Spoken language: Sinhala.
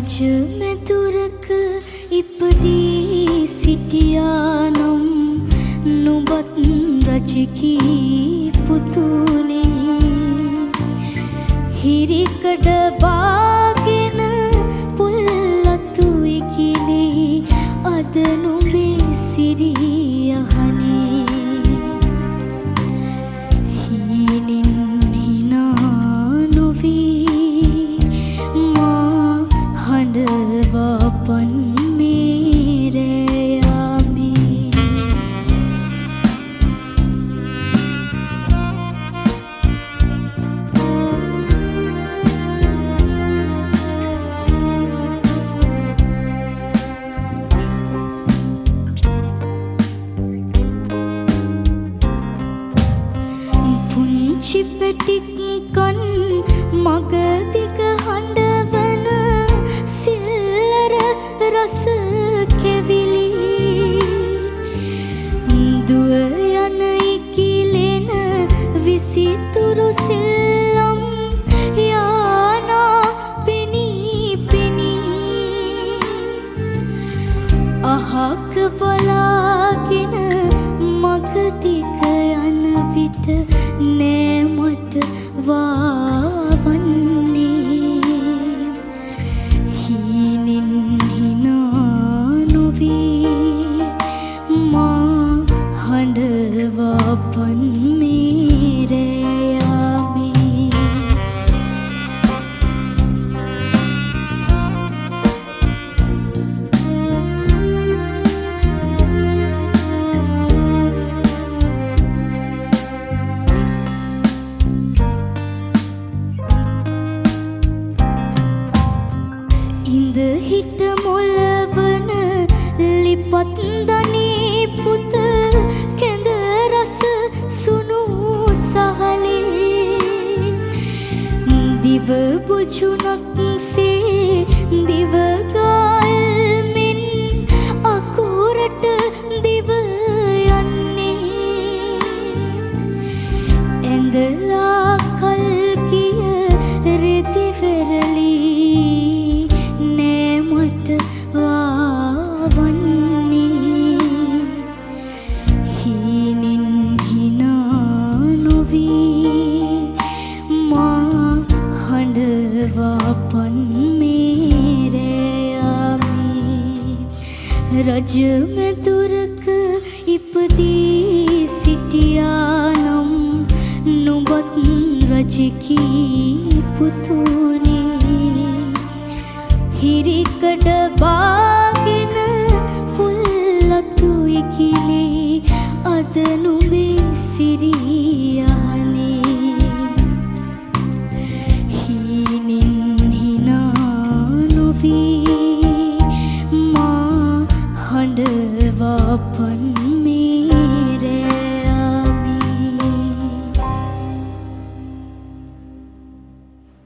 රජ මෙතුරක ඉපදී සිටියානම් නුඹත් රජකී පුතුනේ හිරිකඩ බාගෙන පුල්ලතු ඉකිලේ අද නුඹේ සිරිය අහනේ හීනින් හිනා නොවී මා හඬවා පන් චිපටික් කන් මගදිග හඬවන සිල්ලර රස කෙවිලි දුව යන ඉකිලෙන විසිතුරු සෙල්ලම් යානා පෙනී පෙනී අහක බලාගෙන මගදිග යන විට නෑ මට වාවන්නේ හීනින් හිනා නොවී මා හඬවා පන් මේ රෑ යාමේ ඉඳ හිට මොළවන ලිපත් දනී පුත කැඳ රස සුණු සහලේ දිව බුජුනක් සේ දිව ගාල්මින් අකුරට දිව යන්නේ ඇඳලා කල් කිය රෙදි වෙරළි පන් මේ රෑ යාමේ රජ මෙතුරක ඉපදී සිටියානම් නුඹත් රජකී පුතුනේ හිරිකඩ බා